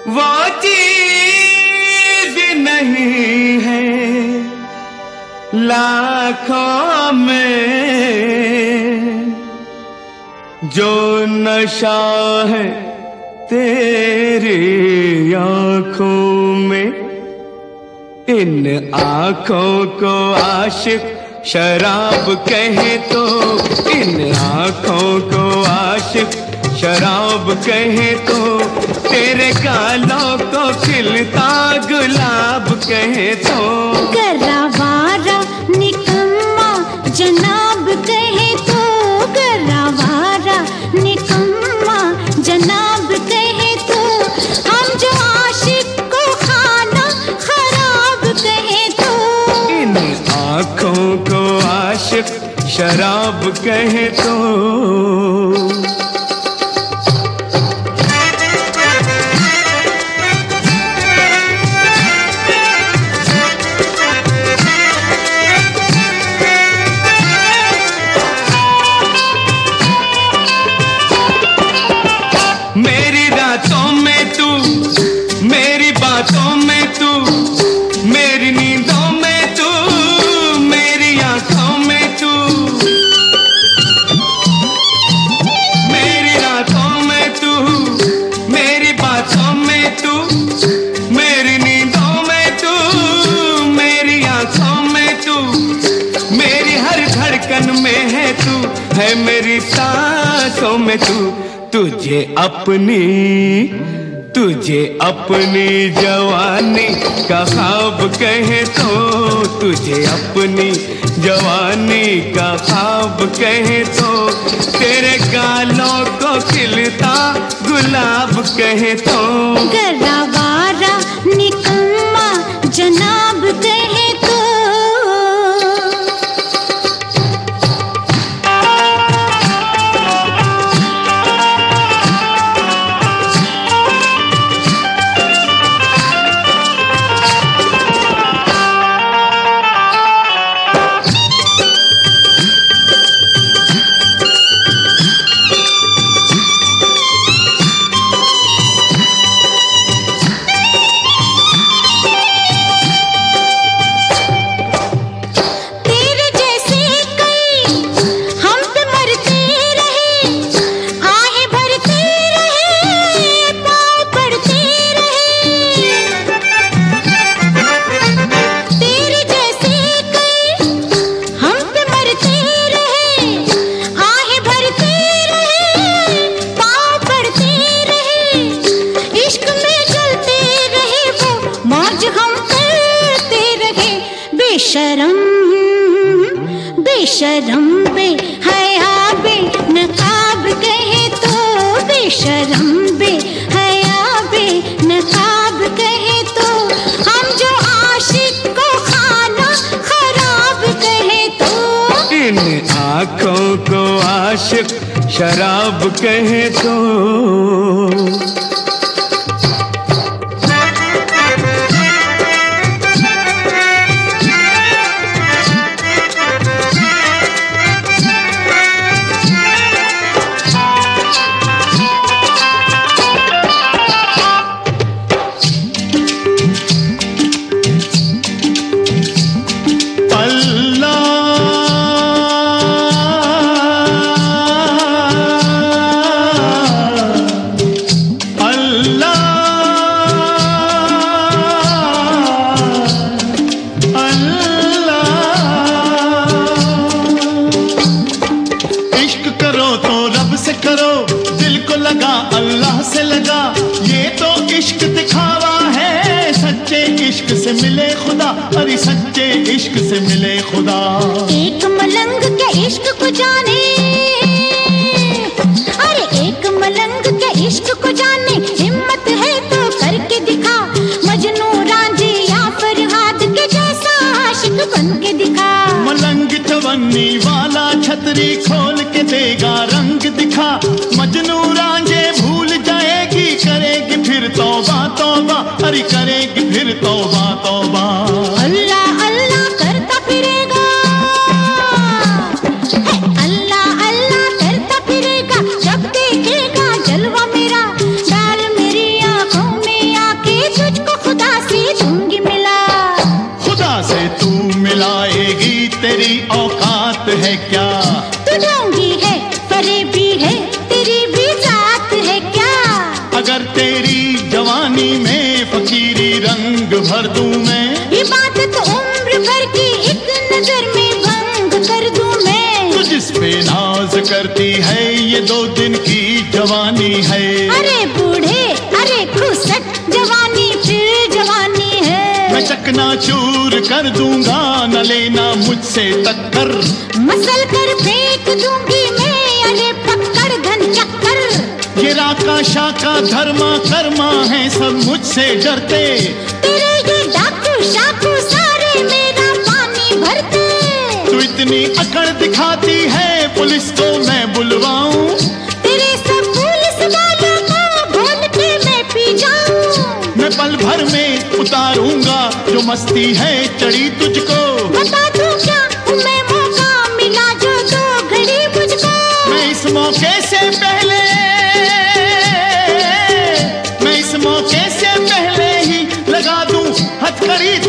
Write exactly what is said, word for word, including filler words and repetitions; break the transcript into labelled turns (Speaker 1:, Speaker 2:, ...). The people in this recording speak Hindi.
Speaker 1: वो चीज नहीं है लाखों में जो नशा है तेरी आंखों में। इन आंखों को आशिक शराब कहे तो, इन आंखों को आशिक शराब कहे तो, तेरे गालों को खिलता गुलाब कहे तो।
Speaker 2: गरावारा निकम्मा जनाब कहे तो, गरावारा निकम्मा जनाब कहे तो, हम जो आशिक को खाना खराब कहे तो।
Speaker 1: इन आंखों को आशिक शराब कहे तो। मेरी रातों में तू, मेरी बातों में तू, मेरी नींदों में तू, मेरी आंखों में तू। मेरी रातों में तू, मेरी बातों में तू, मेरी नींदों में तू, मेरी आंखों में तू, मेरी हर धड़कन में है तू, है मेरी सांसों में तू। तुझे अपनी, तुझे अपनी जवानी का ख्वाब कहे तो, तुझे अपनी जवानी का ख्वाब कहे तो, तेरे गालों को खिलता गुलाब कहे तो।
Speaker 2: गरावारा निकम्मा जनाब कहे तो। बेशरम बेशरम बे हया बे नकाब कहे तो, बेशरम बे हया बे नकाब कहे तो, हम जो आशिक को खाना खराब कहे तो।
Speaker 1: इन आंखों को आशिक शराब कहे तो। अल्लाह से लगा, ये तो इश्क दिखावा है, सच्चे इश्क से मिले खुदा, अरे सच्चे इश्क से मिले खुदा।
Speaker 2: एक मलंग के इश्क को जाने, अरे एक मलंग के इश्क को जाने, हिम्मत है तो करके दिखा, मजनू रांझे या फरहाद के जैसा आशिक बन के दिखा।
Speaker 1: मलंग चवन्नी वाला छतरी खोल के देगा रंग दिखा, मजनू रांझे भूल जाएगी, करेगी फिर तौबा तौबा, अरे करेगी फिर तौबा तौबा।
Speaker 2: अल्लाह अल्लाह करता फिरेगा, अल्लाह अल्लाह करता फिरेगा, जब देखेगा जलवा मेरा, डाल मेरी आंखों में
Speaker 1: तेरी औकात है क्या?
Speaker 2: तू ढोंगी है, फरेबी है, तेरी भी जात है क्या?
Speaker 1: अगर तेरी जवानी में फकीरी रंग भर दूं मैं,
Speaker 2: इबादत उम्र भर की एक नजर में भंग कर दूं मैं।
Speaker 1: तू जिस पे नाज करती है ये दो दिन की जवानी है।
Speaker 2: अरे बूढ़े, अरे खुसट, जवानी फिर जवानी है।
Speaker 1: मैं चकनाचूर कर दूंगा, न लेना मुझसे टक्कर।
Speaker 2: मसल कर फेंक दूंगी मैं, अरे पकड़ धन चक्कर।
Speaker 1: ये राका शाका धर्मा कर्मा है सब मुझसे डरते।
Speaker 2: तेरे ये डाकू शाकू सारे मेरा पानी भरते।
Speaker 1: तू इतनी अकड़ दिखाती है पुलिस को मैं बुलवाऊं।
Speaker 2: तेरे सब पुलिस वालों को भूल के मैं पी जाऊं।
Speaker 1: मैं पल भर में उतारूंगा जो मस्ती है चढ़ी तुझको।
Speaker 2: बता दूं क्या मैं, मौका मिला जो दो घड़ी मुझको।
Speaker 1: मैं इस मौके से पहले मैं इस मौके से पहले ही लगा दूं हथकड़ी